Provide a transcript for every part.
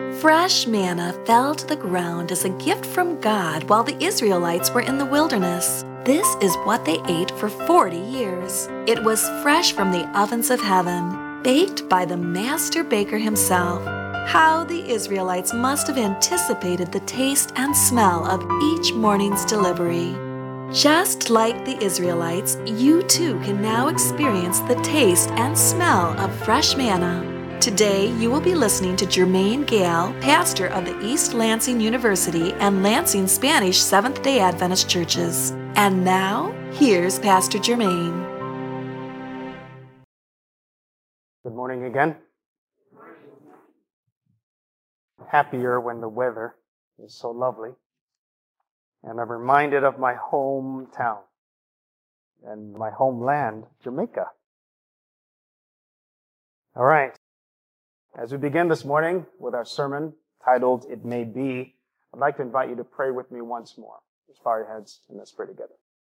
Fresh manna fell to the ground as a gift from God while the Israelites were in the wilderness. This is what they ate for 40 years. It was fresh from the ovens of heaven, baked by the master baker himself. How the Israelites must have anticipated the taste and smell of each morning's delivery. Just like the Israelites, you too can now experience the taste and smell of fresh manna. Today, you will be listening to Jermaine Gale, pastor of the East Lansing University and Lansing Spanish Seventh-day Adventist Churches. And now, here's Pastor Jermaine. Good morning again. Happier when the weather is so lovely. And I'm reminded of my hometown and my homeland, Jamaica. All right. As we begin this morning with our sermon titled, It May Be, I'd like to invite you to pray with me once more. Just bow your heads and let's pray together.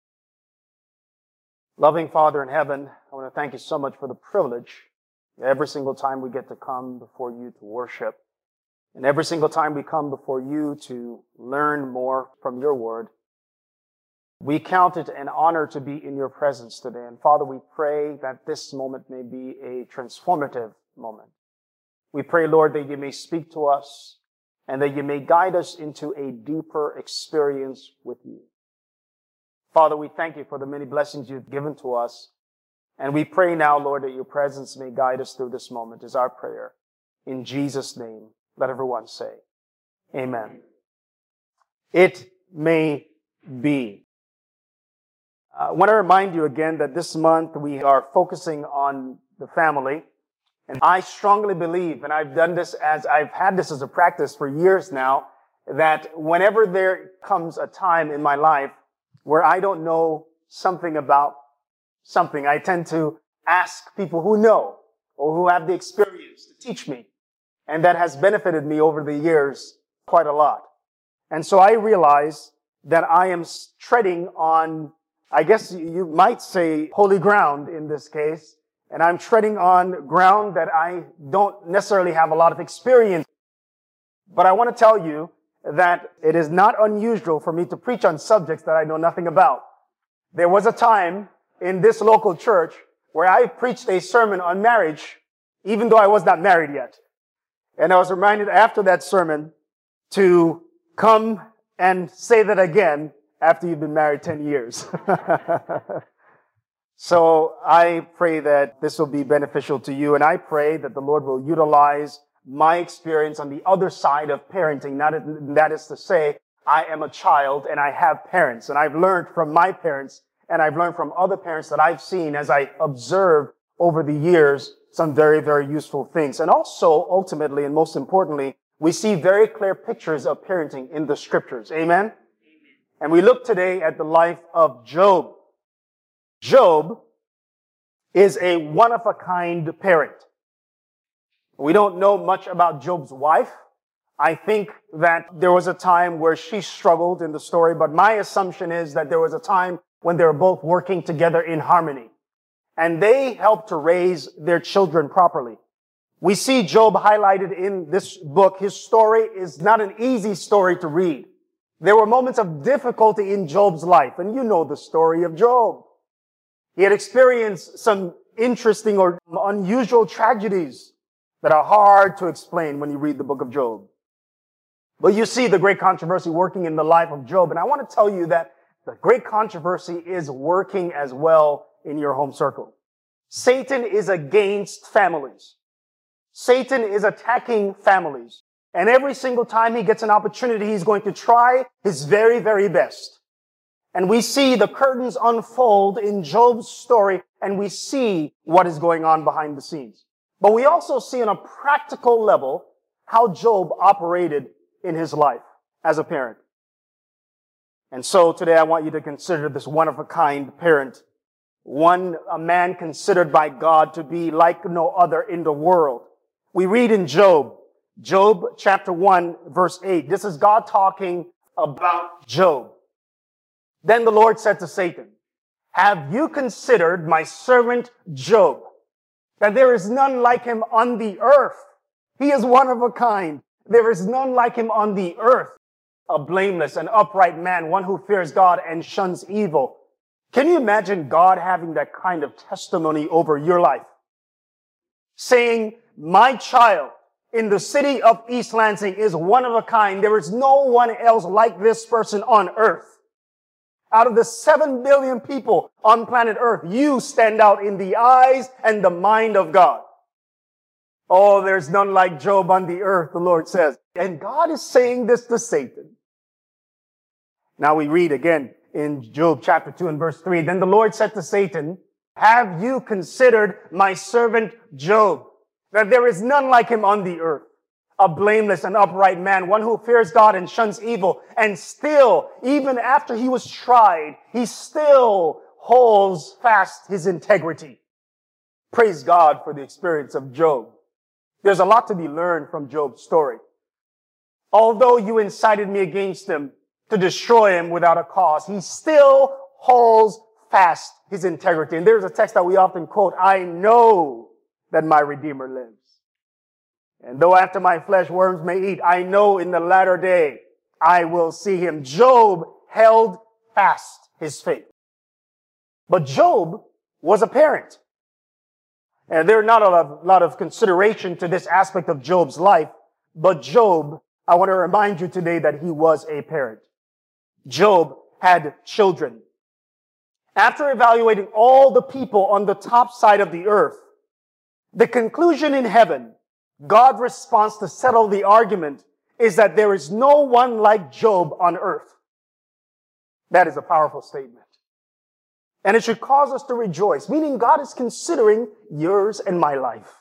Loving Father in heaven, I want to thank you so much for the privilege every single time we get to come before you to worship. And every single time we come before you to learn more from your word. We count it an honor to be in your presence today. And Father, we pray that this moment may be a transformative moment. We pray, Lord, that you may speak to us and that you may guide us into a deeper experience with you. Father, we thank you for the many blessings you've given to us. And we pray now, Lord, that your presence may guide us through this moment is our prayer. In Jesus' name, let everyone say, Amen. It may be. I want to remind you again that this month we are focusing on the family. And I strongly believe, and I've had this as a practice for years now, that whenever there comes a time in my life where I don't know something about something, I tend to ask people who know or who have the experience to teach me. And that has benefited me over the years quite a lot. And so I realize that I am treading on, I guess you might say, holy ground in this case. And I'm treading on ground that I don't necessarily have a lot of experience. But I want to tell you that it is not unusual for me to preach on subjects that I know nothing about. There was a time in this local church where I preached a sermon on marriage, even though I was not married yet. And I was reminded after that sermon to come and say that again after you've been married 10 years. So I pray that this will be beneficial to you, and I pray that the Lord will utilize my experience on the other side of parenting. That is to say, I am a child and I have parents, and I've learned from my parents, and I've learned from other parents that I've seen as I observe over the years some very, very useful things. And also, ultimately, and most importantly, we see very clear pictures of parenting in the scriptures. Amen? And we look today at the life of Job. Job is a one-of-a-kind parent. We don't know much about Job's wife. I think that there was a time where she struggled in the story, but my assumption is that there was a time when they were both working together in harmony. And they helped to raise their children properly. We see Job highlighted in this book. His story is not an easy story to read. There were moments of difficulty in Job's life, and you know the story of Job. He had experienced some interesting or unusual tragedies that are hard to explain when you read the book of Job. But you see the great controversy working in the life of Job. And I want to tell you that the great controversy is working as well in your home circle. Satan is against families. Satan is attacking families. And every single time he gets an opportunity, he's going to try his very, very best. And we see the curtains unfold in Job's story, and we see what is going on behind the scenes. But we also see on a practical level how Job operated in his life as a parent. And so today I want you to consider this one-of-a-kind parent, a man considered by God to be like no other in the world. We read in Job chapter 1, verse 8. This is God talking about Job. Then the Lord said to Satan, "Have you considered my servant Job, that there is none like him on the earth? He is one of a kind. There is none like him on the earth, a blameless and upright man, one who fears God and shuns evil. Can you imagine God having that kind of testimony over your life? Saying, my child in the city of East Lansing is one of a kind. There is no one else like this person on earth. Out of the 7 billion people on planet earth, you stand out in the eyes and the mind of God. Oh, there's none like Job on the earth, the Lord says. And God is saying this to Satan. Now we read again in Job chapter 2 and verse 3. Then the Lord said to Satan, have you considered my servant Job, that there is none like him on the earth, a blameless and upright man, one who fears God and shuns evil, and still, even after he was tried, he still holds fast his integrity. Praise God for the experience of Job. There's a lot to be learned from Job's story. Although you incited me against him to destroy him without a cause, he still holds fast his integrity. And there's a text that we often quote, I know that my Redeemer lives. And though after my flesh worms may eat, I know in the latter day I will see him. Job held fast his faith. But Job was a parent. And there's not a lot of consideration to this aspect of Job's life. But Job, I want to remind you today that he was a parent. Job had children. After evaluating all the people on the top side of the earth, the conclusion in heaven, God's response to settle the argument, is that there is no one like Job on earth. That is a powerful statement. And it should cause us to rejoice, meaning God is considering yours and my life.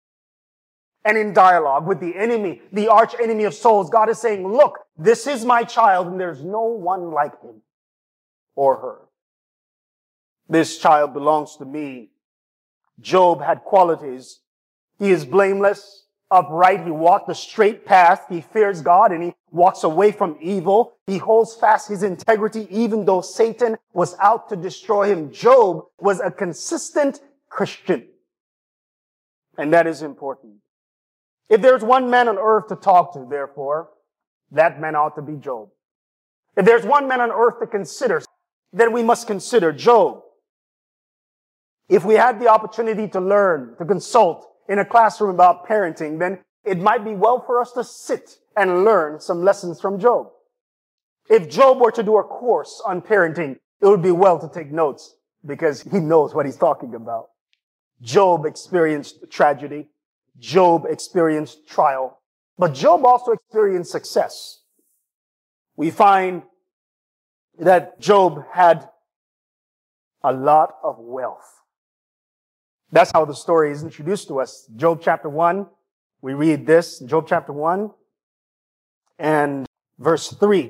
And in dialogue with the enemy, the arch enemy of souls, God is saying, look, this is my child and there's no one like him or her. This child belongs to me. Job had qualities. He is blameless, upright. He walked the straight path. He fears God and he walks away from evil. He holds fast his integrity even though Satan was out to destroy him. Job was a consistent Christian. And that is important. If there's one man on earth to talk to, therefore, that man ought to be Job. If there's one man on earth to consider, then we must consider Job. If we had the opportunity to learn, to consult in a classroom about parenting, then it might be well for us to sit and learn some lessons from Job. If Job were to do a course on parenting, it would be well to take notes because he knows what he's talking about. Job experienced tragedy. Job experienced trial. But Job also experienced success. We find that Job had a lot of wealth. That's how the story is introduced to us. Job chapter 1, we read this, Job chapter 1 and verse 3.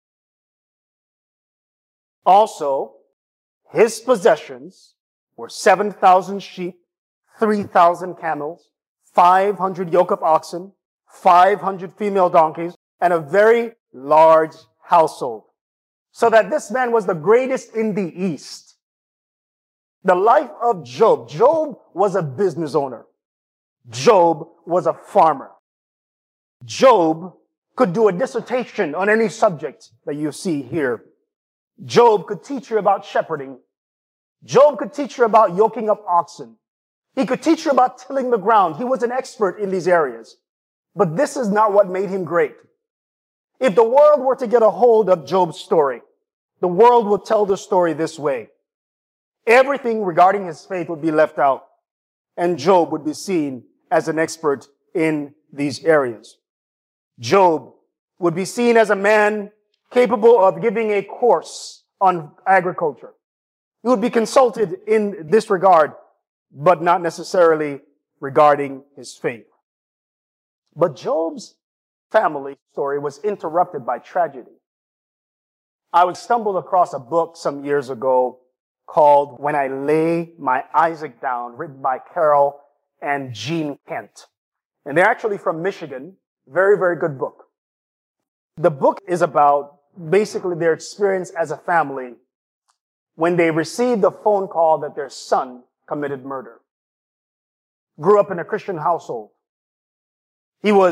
Also, his possessions were 7,000 sheep, 3,000 camels, 500 yoke of oxen, 500 female donkeys, and a very large household. So that this man was the greatest in the East. The life of Job. Job was a business owner. Job was a farmer. Job could do a dissertation on any subject that you see here. Job could teach you about shepherding. Job could teach you about yoking up oxen. He could teach you about tilling the ground. He was an expert in these areas. But this is not what made him great. If the world were to get a hold of Job's story, the world would tell the story this way. Everything regarding his faith would be left out, and Job would be seen as an expert in these areas. Job would be seen as a man capable of giving a course on agriculture. He would be consulted in this regard, but not necessarily regarding his faith. But Job's family story was interrupted by tragedy. I stumbled across a book some years ago called When I Lay My Isaac Down, written by Carol and Gene Kent. And they're actually from Michigan. Very, very good book. The book is about basically their experience as a family when they received a phone call that their son committed murder. Grew up in a Christian household. He was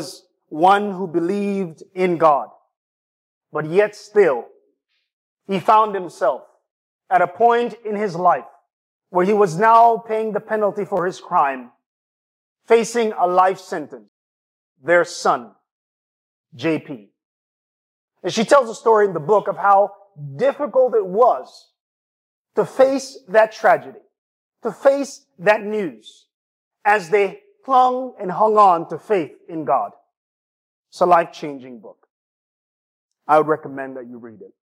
one who believed in God. But yet still, he found himself at a point in his life where he was now paying the penalty for his crime, facing a life sentence. Their son, JP. And she tells a story in the book of how difficult it was to face that tragedy, to face that news, as they clung and hung on to faith in God. It's a life-changing book. I would recommend that you read it.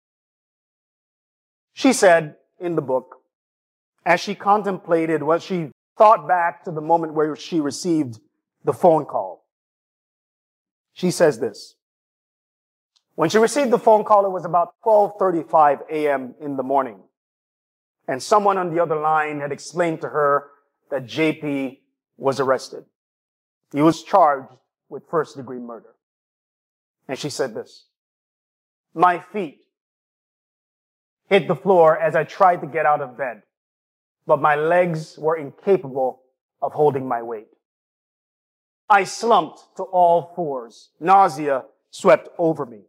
She said in the book, as she contemplated what she thought back to the moment where she received the phone call, she says this. When she received the phone call, it was about 12:35 a.m. in the morning. And someone on the other line had explained to her that JP was arrested. He was charged with first-degree murder. And she said this, my feet hit the floor as I tried to get out of bed, but my legs were incapable of holding my weight. I slumped to all fours. Nausea swept over me.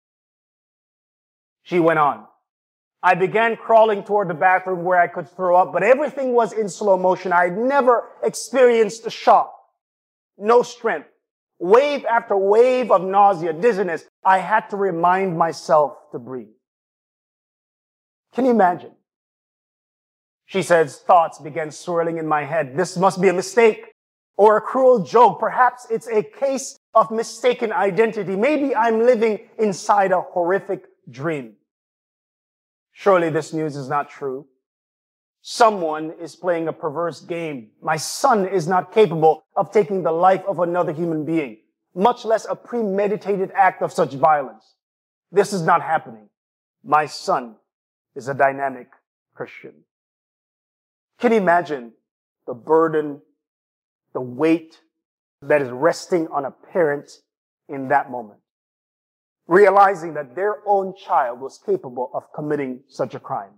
She went on. I began crawling toward the bathroom where I could throw up, but everything was in slow motion. I had never experienced a shock. No strength. Wave after wave of nausea, dizziness. I had to remind myself to breathe. Can you imagine? She says, thoughts began swirling in my head. This must be a mistake or a cruel joke. Perhaps it's a case of mistaken identity. Maybe I'm living inside a horrific dream. Surely this news is not true. Someone is playing a perverse game. My son is not capable of taking the life of another human being, much less a premeditated act of such violence. This is not happening. My son is a dynamic Christian. Can you imagine the burden, the weight that is resting on a parent in that moment, realizing that their own child was capable of committing such a crime?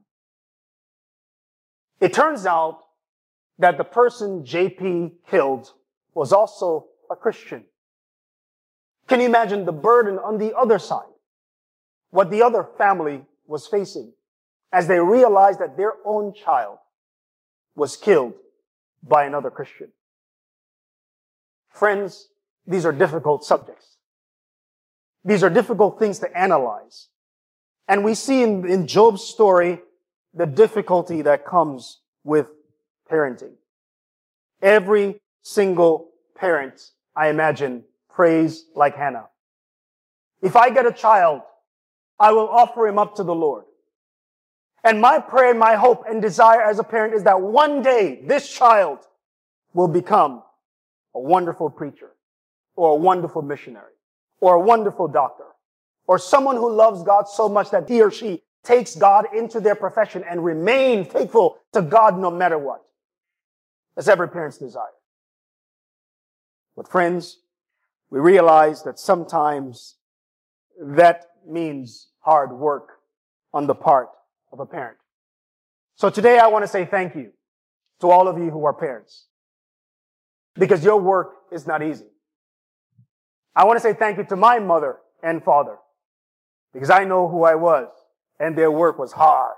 It turns out that the person JP killed was also a Christian. Can you imagine the burden on the other side? What the other family was facing as they realized that their own child was killed by another Christian. Friends, these are difficult subjects. These are difficult things to analyze. And we see in Job's story the difficulty that comes with parenting. Every single parent, I imagine, prays like Hannah. If I get a child, I will offer him up to the Lord. And my prayer, my hope and desire as a parent is that one day this child will become a wonderful preacher or a wonderful missionary or a wonderful doctor or someone who loves God so much that he or she takes God into their profession and remain faithful to God no matter what. That's every parent's desire. But friends, we realize that sometimes that means hard work on the part of a parent. So today I want to say thank you to all of you who are parents, because your work is not easy. I want to say thank you to my mother and father, because I know who I was and their work was hard.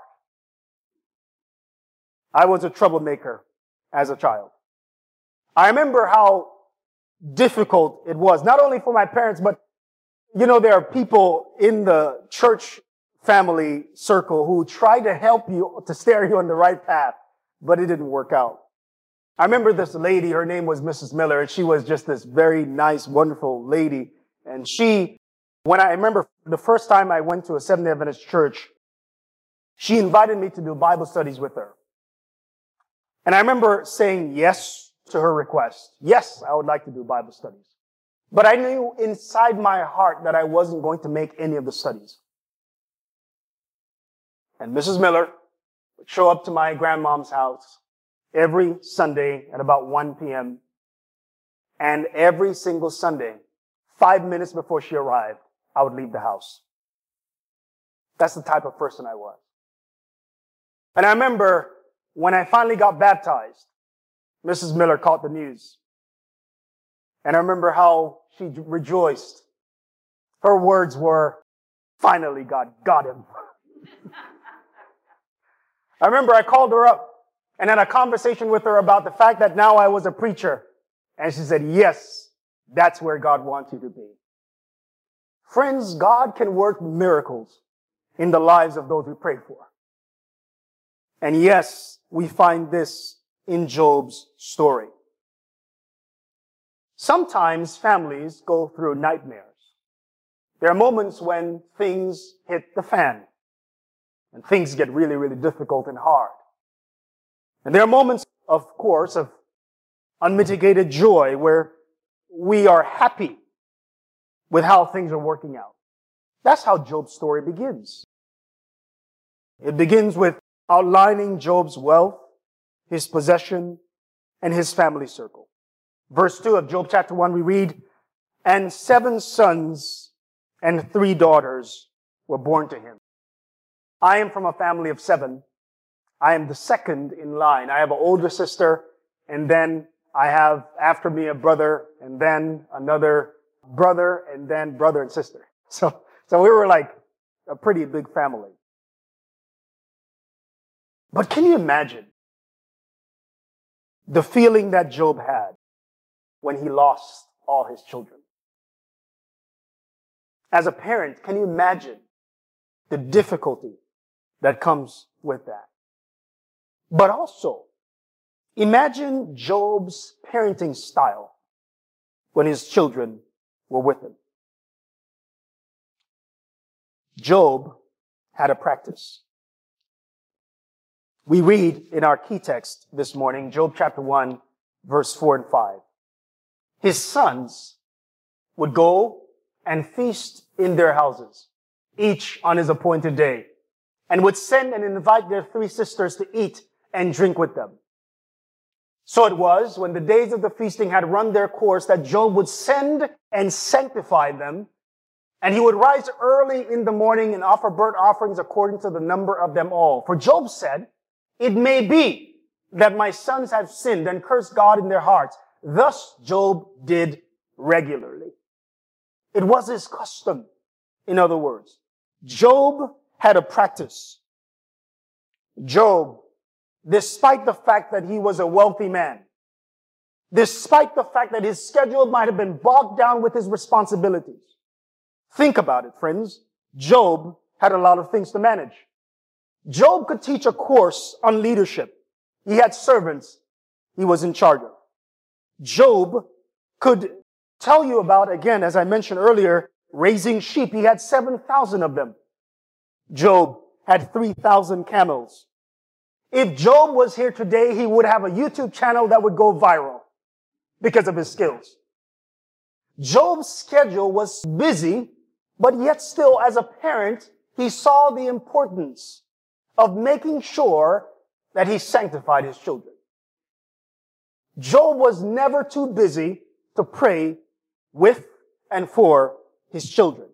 I was a troublemaker as a child. I remember how difficult it was, not only for my parents, but there are people in the church family circle who try to help you, to steer you on the right path, but it didn't work out. I remember this lady, her name was Mrs. Miller, and she was just this very nice, wonderful lady. And when I remember the first time I went to a Seventh-day Adventist church, she invited me to do Bible studies with her. And I remember saying yes to her request. Yes, I would like to do Bible studies. But I knew inside my heart that I wasn't going to make any of the studies. And Mrs. Miller would show up to my grandmom's house every Sunday at about 1 p.m. And every single Sunday, 5 minutes before she arrived, I would leave the house. That's the type of person I was. And I remember when I finally got baptized, Mrs. Miller caught the news. And I remember how she rejoiced. Her words were, finally God got him. I remember I called her up and had a conversation with her about the fact that now I was a preacher. And she said, yes, that's where God wants you to be. Friends, God can work miracles in the lives of those we pray for. And yes, we find this in Job's story. Sometimes families go through nightmares. There are moments when things hit the fan and things get really, really difficult and hard. And there are moments, of course, of unmitigated joy where we are happy with how things are working out. That's how Job's story begins. It begins with outlining Job's wealth, his possession, and his family circle. Verse 2 of Job chapter 1, we read, "And 7 sons and 3 daughters were born to him." I am from a family of 7. I am the second in line. I have an older sister, and then I have after me a brother, and then another brother, and then brother and sister. So we were like a pretty big family. But can you imagine the feeling that Job had when he lost all his children? As a parent, can you imagine the difficulty that comes with that? But also, imagine Job's parenting style when his children were with him. Job had a practice. We read in our key text this morning, Job chapter 1, verse 4 and 5. His sons would go and feast in their houses, each on his appointed day, and would send and invite their 3 sisters to eat and drink with them. So it was, when the days of the feasting had run their course, that Job would send and sanctify them, and he would rise early in the morning and offer burnt offerings according to the number of them all. For Job said, "It may be that my sons have sinned and cursed God in their hearts." Thus Job did regularly. It was his custom, in other words. Job had a practice. Job, despite the fact that he was a wealthy man, despite the fact that his schedule might have been bogged down with his responsibilities. Think about it, friends. Job had a lot of things to manage. Job could teach a course on leadership. He had servants he was in charge of. Job could tell you about, again, as I mentioned earlier, raising sheep. He had 7,000 of them. Job had 3,000 camels. If Job was here today, he would have a YouTube channel that would go viral because of his skills. Job's schedule was busy, but yet still, as a parent, he saw the importance of making sure that he sanctified his children. Job was never too busy to pray with and for his children.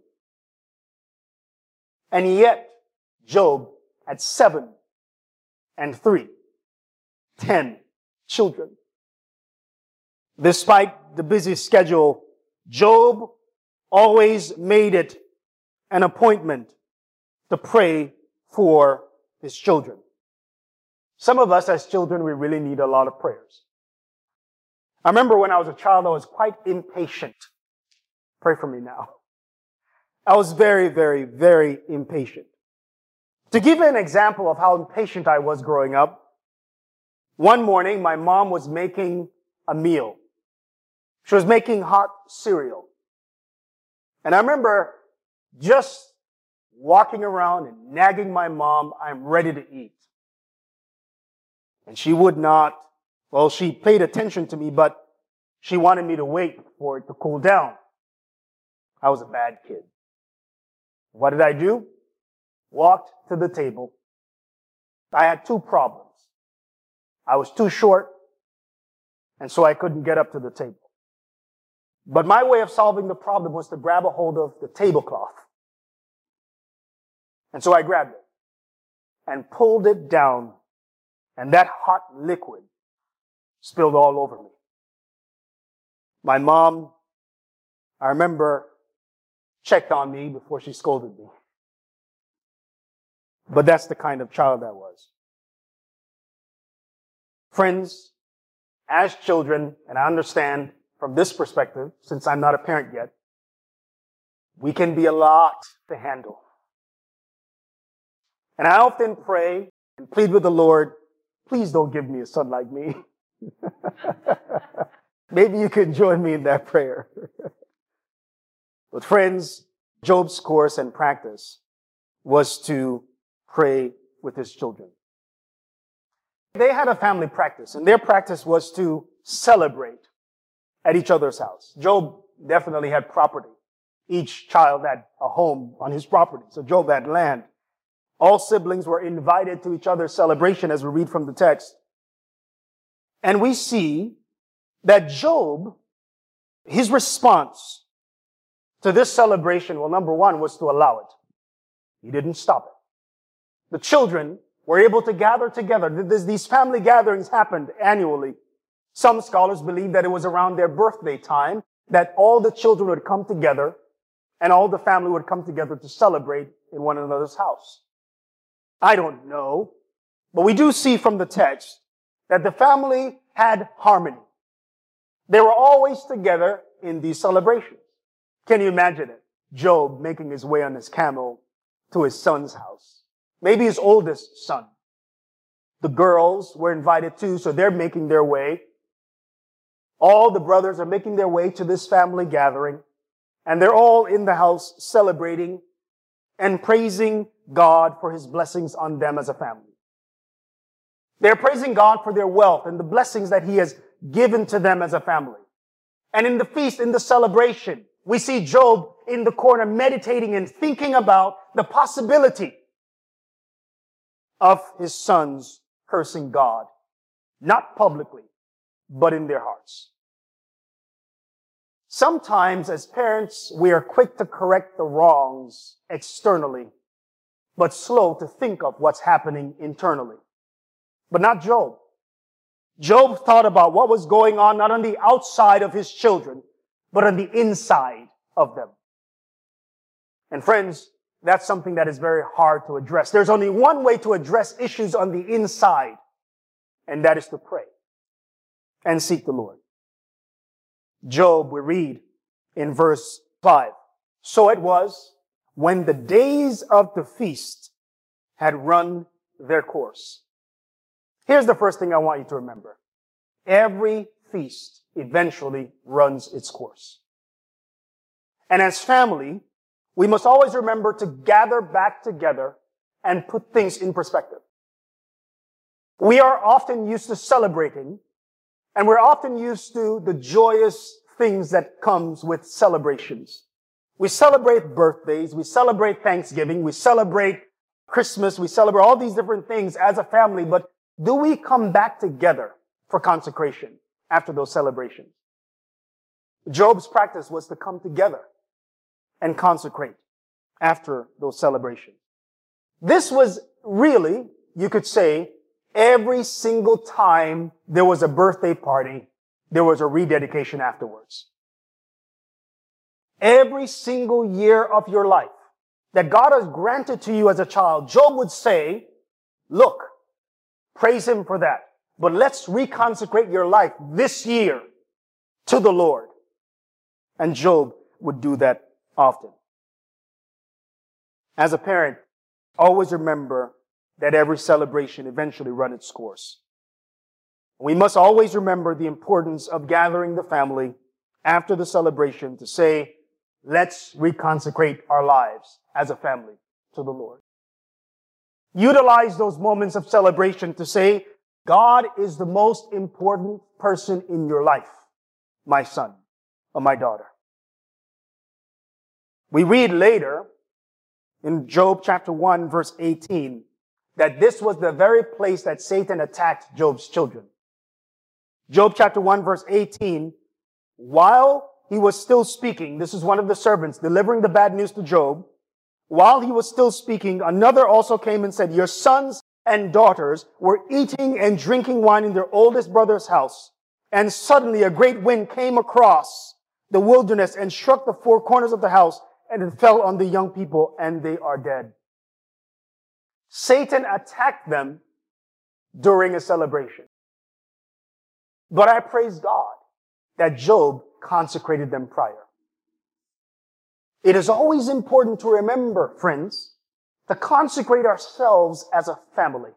And yet, Job had 7 and 3, 10 children. Despite the busy schedule, Job always made it an appointment to pray for his children. Some of us as children, we really need a lot of prayers. I remember when I was a child, I was quite impatient. Pray for me now. I was very, very, very impatient. To give you an example of how impatient I was growing up, one morning my mom was making a meal. She was making hot cereal. And I remember just walking around and nagging my mom, "I'm ready to eat." And she would not, well, she paid attention to me, but she wanted me to wait for it to cool down. I was a bad kid. What did I do? Walked to the table. I had 2 problems. I was too short, and so I couldn't get up to the table. But my way of solving the problem was to grab a hold of the tablecloth. And so I grabbed it and pulled it down, and that hot liquid spilled all over me. My mom, I remember, checked on me before she scolded me. But that's the kind of child I was. Friends, as children, and I understand from this perspective, since I'm not a parent yet, we can be a lot to handle. And I often pray and plead with the Lord, please don't give me a son like me. Maybe you could join me in that prayer. But friends, Job's course and practice was to pray with his children. They had a family practice, and their practice was to celebrate at each other's house. Job definitely had property. Each child had a home on his property, so Job had land. All siblings were invited to each other's celebration, as we read from the text. And we see that Job, his response to this celebration, well, number one, was to allow it. He didn't stop it. The children were able to gather together. These family gatherings happened annually. Some scholars believe that it was around their birthday time that all the children would come together and all the family would come together to celebrate in one another's house. I don't know, but we do see from the text that the family had harmony. They were always together in these celebrations. Can you imagine it? Job making his way on his camel to his son's house. Maybe his oldest son. The girls were invited too, so they're making their way. All the brothers are making their way to this family gathering, and they're all in the house celebrating and praising God for his blessings on them as a family. They're praising God for their wealth and the blessings that he has given to them as a family. And in the feast, in the celebration, we see Job in the corner meditating and thinking about the possibility of his sons cursing God, not publicly, but in their hearts. Sometimes as parents, we are quick to correct the wrongs externally, but slow to think of what's happening internally. But not Job. Job thought about what was going on not on the outside of his children, but on the inside of them. And friends, that's something that is very hard to address. There's only one way to address issues on the inside, and that is to pray and seek the Lord. Job, we read in verse 5, so it was when the days of the feast had run their course. Here's the first thing I want you to remember. Every feast eventually runs its course. And as family, we must always remember to gather back together and put things in perspective. We are often used to celebrating, and we're often used to the joyous things that comes with celebrations. We celebrate birthdays, we celebrate Thanksgiving, we celebrate Christmas, we celebrate all these different things as a family, but do we come back together for consecration after those celebrations? Job's practice was to come together and consecrate after those celebrations. This was really, you could say, every single time there was a birthday party, there was a rededication afterwards. Every single year of your life that God has granted to you as a child, Job would say, look, praise him for that. But let's reconsecrate your life this year to the Lord. And Job would do that often. As a parent, always remember that every celebration eventually runs its course. We must always remember the importance of gathering the family after the celebration to say, let's reconsecrate our lives as a family to the Lord. Utilize those moments of celebration to say, God is the most important person in your life, my son or my daughter. We read later in Job chapter 1, verse 18, that this was the very place that Satan attacked Job's children. Job chapter 1, verse 18, while he was still speaking, this is one of the servants delivering the bad news to Job. While he was still speaking, another also came and said, your sons and daughters were eating and drinking wine in their oldest brother's house, And suddenly a great wind came across the wilderness and struck the four corners of the house, and it fell on the young people, and they are dead. Satan attacked them during a celebration. But I praise God that Job consecrated them prior. It is always important to remember, friends, to consecrate ourselves as a family.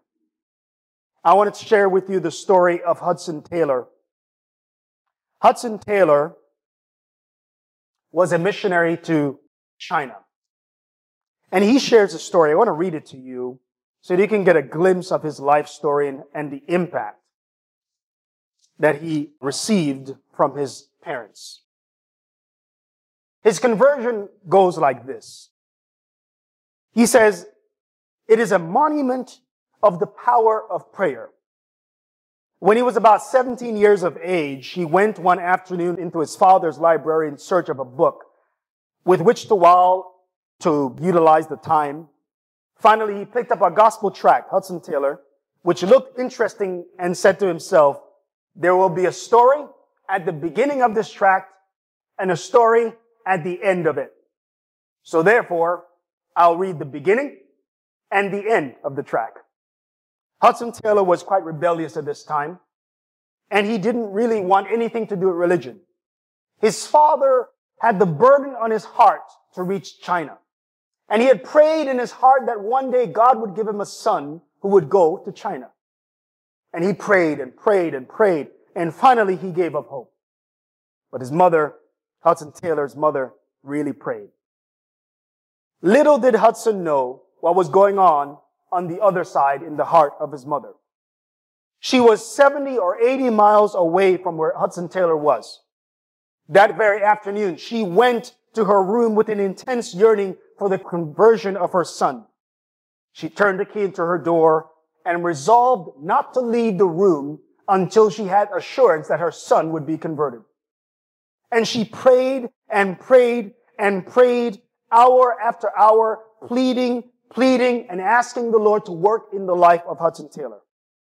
I wanted to share with you the story of Hudson Taylor. Hudson Taylor was a missionary to China. And he shares a story. I want to read it to you so that you can get a glimpse of his life story and the impact that he received from his parents. His conversion goes like this. He says, "It is a monument of the power of prayer." When he was about 17 years of age, he went one afternoon into his father's library in search of a book with which to utilize the time. Finally, he picked up a gospel tract, Hudson Taylor, which looked interesting, and said to himself, "There will be a story at the beginning of this tract and a story at the end of it. So therefore, I'll read the beginning and the end of the tract." Hudson Taylor was quite rebellious at this time, and he didn't really want anything to do with religion. His father had the burden on his heart to reach China. And he had prayed in his heart that one day God would give him a son who would go to China. And he prayed and prayed and prayed, and finally he gave up hope. But his mother, Hudson Taylor's mother, really prayed. Little did Hudson know what was going on the other side in the heart of his mother. She was 70 or 80 miles away from where Hudson Taylor was. That very afternoon, she went to her room with an intense yearning for the conversion of her son. She turned the key into her door and resolved not to leave the room until she had assurance that her son would be converted. And she prayed and prayed and prayed, hour after hour, pleading, and asking the Lord to work in the life of Hudson Taylor.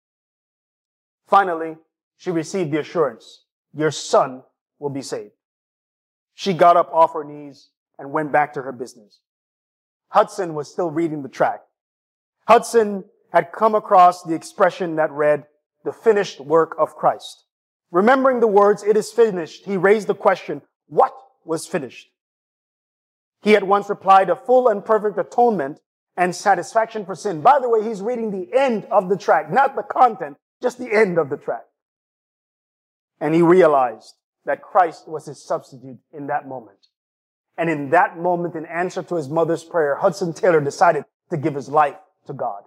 Finally, she received the assurance, "Your son will be saved." She got up off her knees and went back to her business. Hudson was still reading the tract. Hudson had come across the expression that read, "the finished work of Christ." Remembering the words, "it is finished," he raised the question, what was finished? He at once replied, "a full and perfect atonement and satisfaction for sin." By the way, he's reading the end of the tract, not the content, just the end of the tract. And he realized that Christ was his substitute in that moment. And in that moment, in answer to his mother's prayer, Hudson Taylor decided to give his life to God.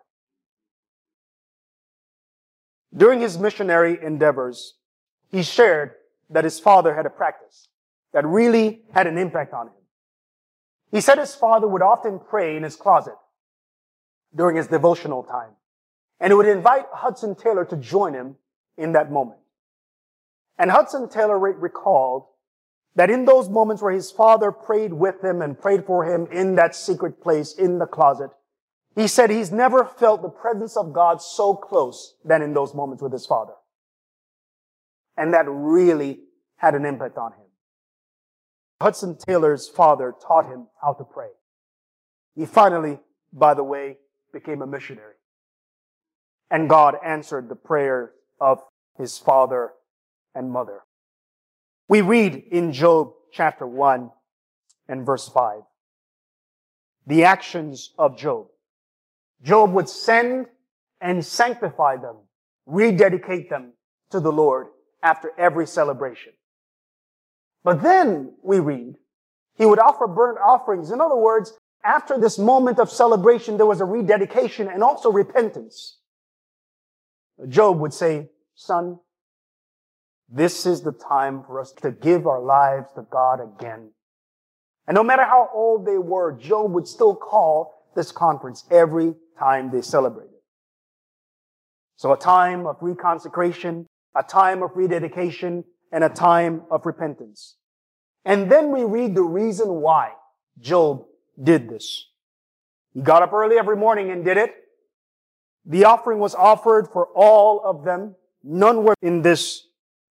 During his missionary endeavors, he shared that his father had a practice that really had an impact on him. He said his father would often pray in his closet during his devotional time, and he would invite Hudson Taylor to join him in that moment. And Hudson Taylor recalled that in those moments where his father prayed with him and prayed for him in that secret place in the closet, he said he's never felt the presence of God so close than in those moments with his father. And that really had an impact on him. Hudson Taylor's father taught him how to pray. He finally, by the way, became a missionary. And God answered the prayer of his father and mother. We read in Job chapter 1 and verse 5, the actions of Job. Job would send and sanctify them, rededicate them to the Lord after every celebration. But then we read, he would offer burnt offerings. In other words, after this moment of celebration, there was a rededication and also repentance. Job would say, "Son, this is the time for us to give our lives to God again." And no matter how old they were, Job would still call this conference every time they celebrated. So a time of reconsecration, a time of rededication, and a time of repentance. And then we read the reason why Job did this. He got up early every morning and did it. The offering was offered for all of them. None were in this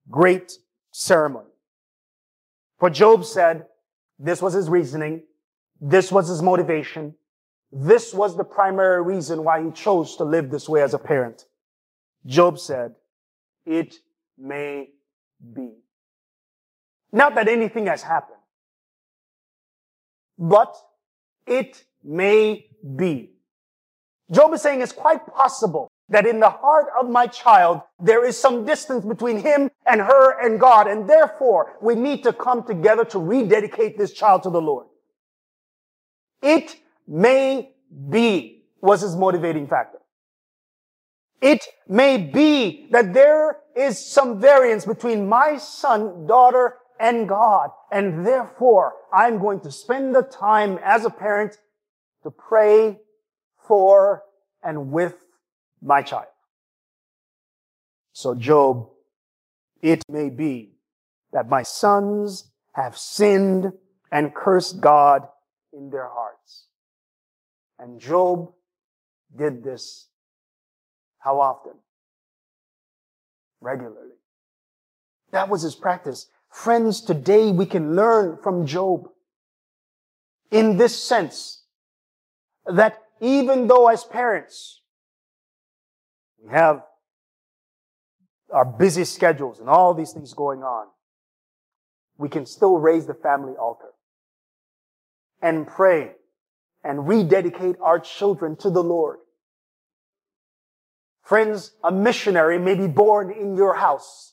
great ceremony. For Job said, this was his reasoning, this was his motivation, this was the primary reason why he chose to live this way as a parent. Job said, it may be. Not that anything has happened, but it may be. Job is saying it's quite possible that in the heart of my child, there is some distance between him and her and God, and therefore we need to come together to rededicate this child to the Lord. It may be was his motivating factor. It may be that there is some variance between my son, daughter, and God, and therefore I'm going to spend the time as a parent to pray for and with my child. So Job, it may be that my sons have sinned and cursed God in their hearts. And Job did this how often? Regularly. That was his practice. Friends, today we can learn from Job in this sense that even though as parents we have our busy schedules and all these things going on, we can still raise the family altar and pray and rededicate our children to the Lord. Friends, a missionary may be born in your house.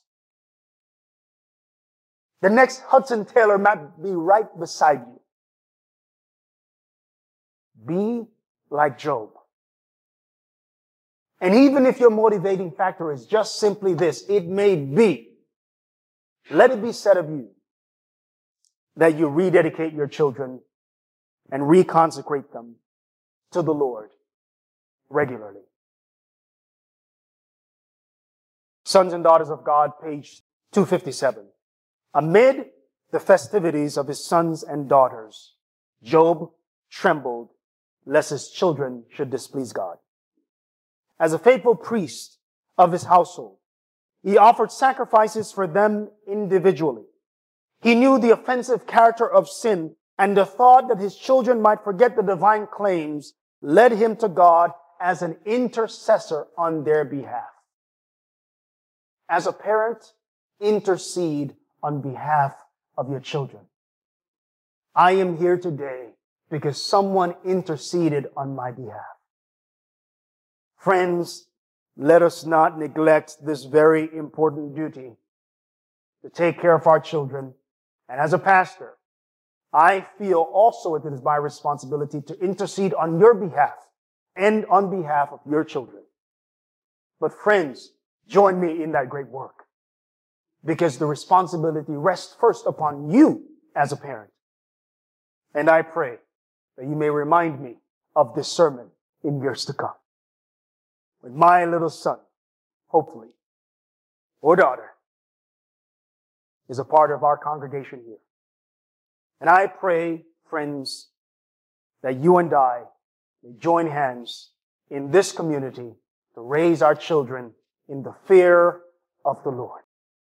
The next Hudson Taylor might be right beside you. Be like Job. And even if your motivating factor is just simply this, it may be, let it be said of you that you rededicate your children and reconsecrate them to the Lord regularly. Sons and Daughters of God, page 257. Amid the festivities of his sons and daughters, Job trembled lest his children should displease God. As a faithful priest of his household, he offered sacrifices for them individually. He knew the offensive character of sin, and the thought that his children might forget the divine claims led him to God as an intercessor on their behalf. As a parent, intercede on behalf of your children. I am here today because someone interceded on my behalf. Friends, let us not neglect this very important duty to take care of our children. And as a pastor, I feel also it is my responsibility to intercede on your behalf and on behalf of your children. But friends, join me in that great work, because the responsibility rests first upon you as a parent. And I pray that you may remind me of this sermon in years to come, when my little son, hopefully, or daughter, is a part of our congregation here. And I pray, friends, that you and I may join hands in this community to raise our children in the fear of the Lord.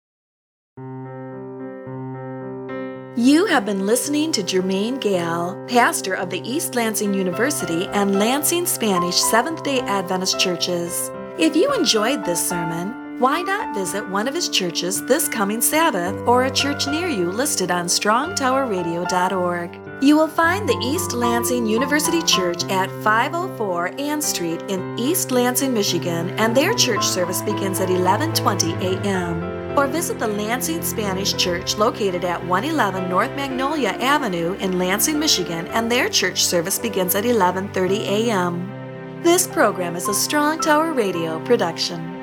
You have been listening to Jermaine Gale, pastor of the East Lansing University and Lansing Spanish Seventh-day Adventist churches. If you enjoyed this sermon, why not visit one of his churches this coming Sabbath or a church near you listed on strongtowerradio.org. You will find the East Lansing University Church at 504 Ann Street in East Lansing, Michigan, and their church service begins at 11:20 a.m. Or visit the Lansing Spanish Church located at 111 North Magnolia Avenue in Lansing, Michigan, and their church service begins at 11:30 a.m. This program is a Strong Tower Radio production.